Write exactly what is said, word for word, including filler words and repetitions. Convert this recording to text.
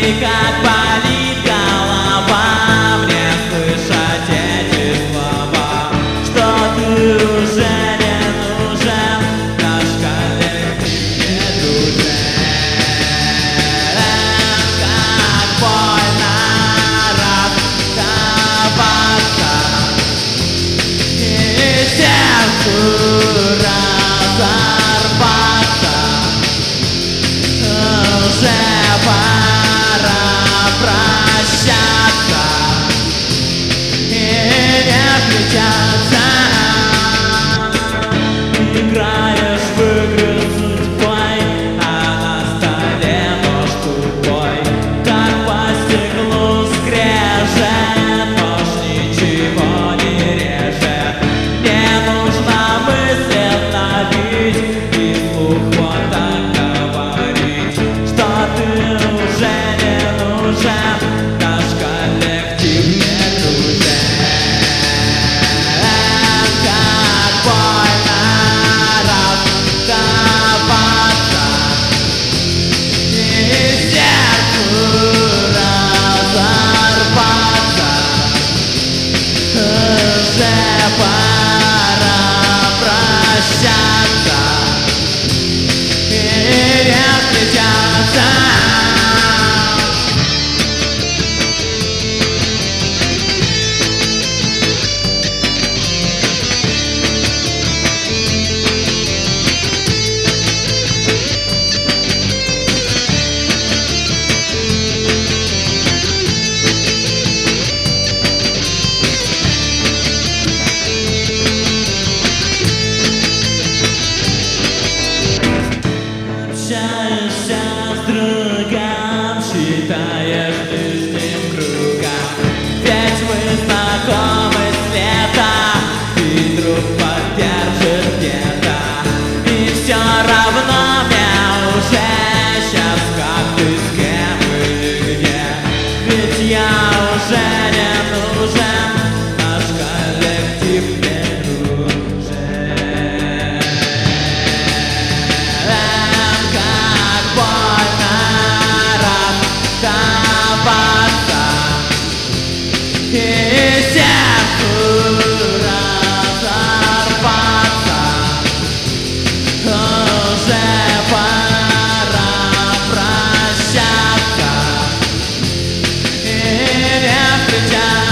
как болит голова мне слышать эти слова, что ты уже не нужен, наш коллектив не дружен. Как больно расставаться и сердцу разорваться. Уже пора прощаться и не встречаться. Играешь в игры судьбой, а на столе нож тупой, как по стеклу скрежет, нож ничего не режет. Не нужно мысли ловить и вслух вот так говорить, что ты уже не нужен, наш коллектив не дружен. Как больно расставаться и сердцу разорваться. Уже пора прощаться и не встречаться. Общаешься с другом, считаешь лишним кругом, ведь мы знакомы с лета, и друг поддержит где-то. И все равно мне уже сейчас как ты с кем или где, ведь я уже не нужен, наш коллектив не дружен. И сердцу разорваться. Уже пора прощаться и не встречаться.